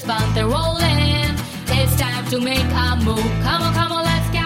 bump, they're rolling. It's time to make a move. Come on, come on, let's